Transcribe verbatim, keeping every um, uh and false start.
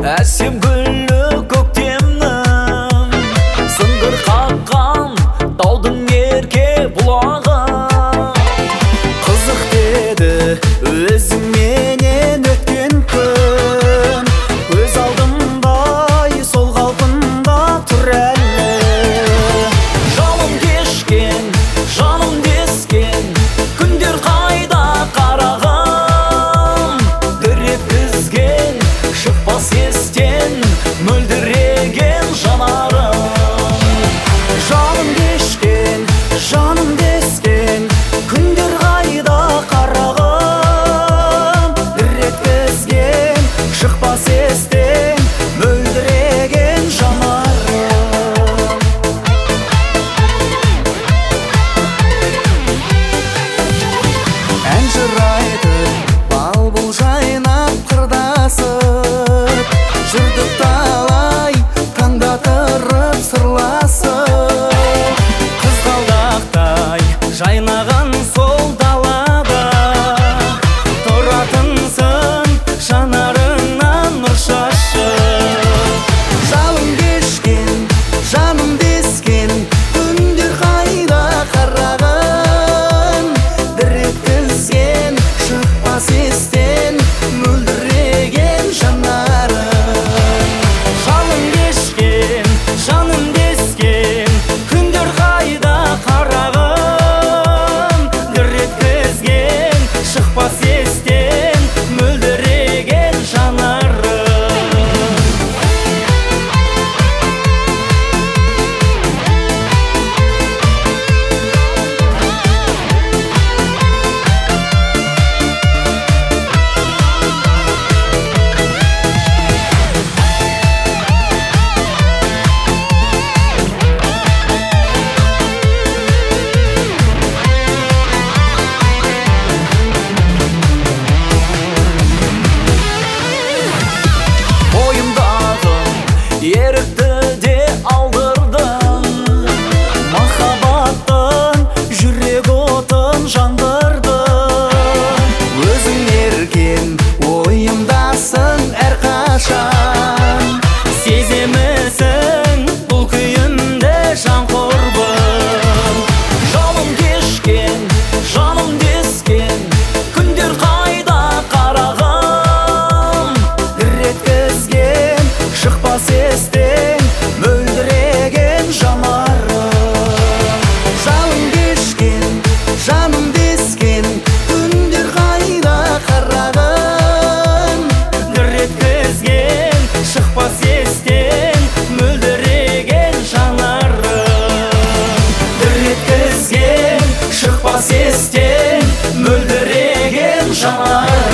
әсем гүлі көктемнің, сыңғыр қаққан таудың ерке бұлағы. Қызық деді өзіңменен өткен күн, көз алдымдай сол қалпында тұр әлі. Жалын кешкен, жаным дескен, күндер қайда қарағым, дір еткізген, шықпас естен мөлдіреген жанарым. Жалын кешкен, жаным дескен, күндер қайда қарағым, дір еткізген, шықпас естен мөлдіреген жанарым. Ән жырайтып, балбұл жайнап қырдасып, жүрдік талай таңдатырып сырласып. Қызғалдақтай жайнаған сол далада, тұратынсың жанарыңнан нұр шашып. Жалын кешкен, жаным дескен, күндер қайда қарағым, дір еткізген, шықпас естен мөлдіреген жанарым. Жалын кешкен, жаным дескен, күндер қайда қарағым, дір еткізген, шықпас естен мөлдіреген жанарым. Ерікті де алдырдың, махаббаттың жүрек отын жандырдың. Өзің ерген ойымдасың әрқашан, сеземісің бұл күйімде жан құрбым. Жалын кешкен, жаным дескен, күндер қайда қарағым, дір еткізген, шықпас естен мөлдіреген жанарым. Жалын кешкен, жаным дескен, күндер қайда қарағым, дір еткізген, шықпас естен мөлдіреген жанарым. Дір еткізген, шықпас естен мөлдіреген жанарым.